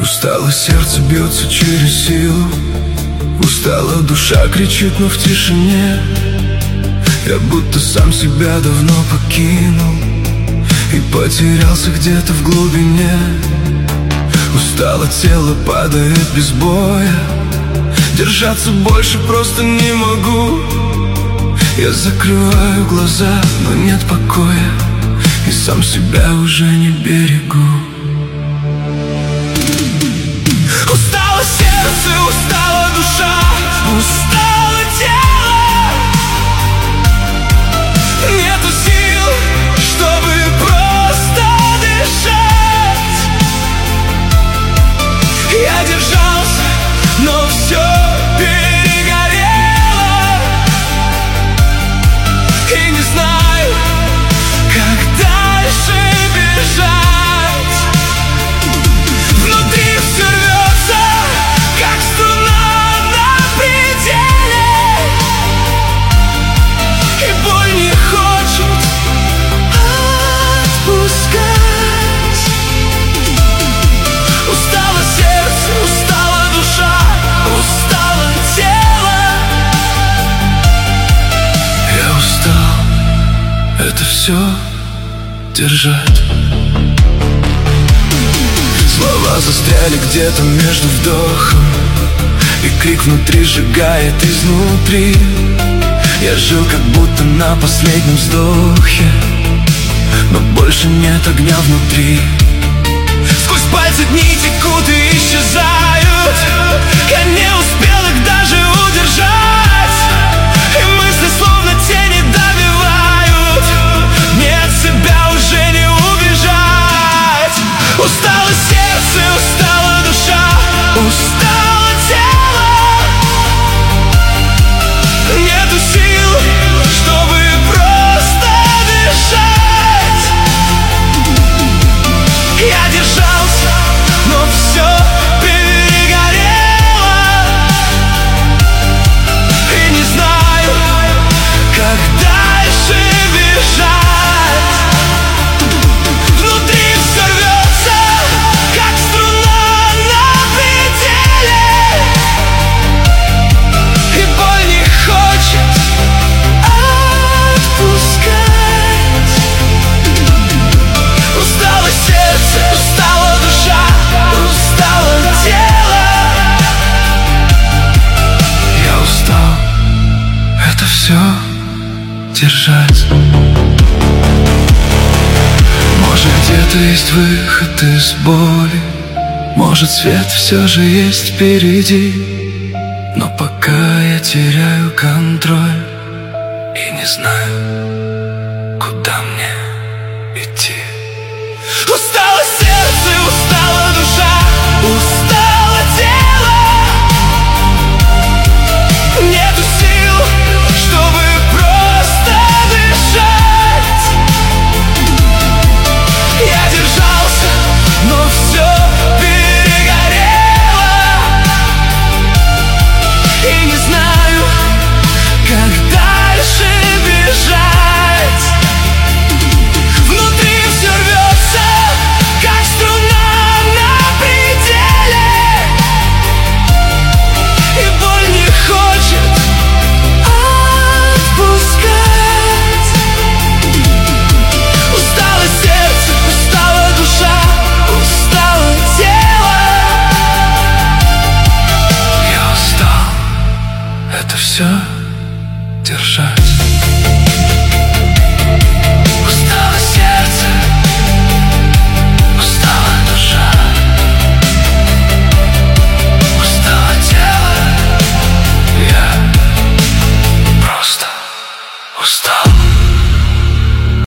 Устало сердце бьется через силу, устала душа кричит, но в тишине. Я будто сам себя давно покинул и потерялся где-то в глубине. Устало тело падает без боя, держаться больше просто не могу. Я закрываю глаза, но нет покоя, и сам себя уже не берегу. Устало сердце, устала душа, устало тело. Нету сил, чтобы просто дышать. Я держался, но все перегорело, и не знаю, как дальше бежать. Внутри все рвется, как струна на пределе, и боль не хочет отпускать. Устало сердце, устала душа, устало тело. Я устал это все держать. Слова застряли где-то между вдохом, и крик внутри сжигает изнутри. Я жил как будто на последнем вздохе, но больше нет огня внутри. Сквозь пальцы дни текут и исчезают, я не успел их даже удержать, и мысли словно тени добивают. Мне от себя уже не убежать. Устало сердце, устала душа, устало тело. Нету сил, чтобы просто дышать. Я держался, но все перегорело, и не знаю, как дальше бежать. Внутри все рвется, как струна на пределе, и боль не хочет отпускать. Устало сердце, устала душа, устало тело. Я устал это все держать. Может, где-то есть выход из боли, может, свет все же есть впереди, но пока я теряю контроль и не знаю, куда мне идти. Устало сердце, устала душа, устало тело. Нету сил, чтобы просто дышать. Я держался, но все перегорело, и не знаю, как дальше бежать. Внутри все рвется, как струна на пределе, и боль не хочет отпускать. Устало сердце, устала душа, устало тело. Я устал это все держать.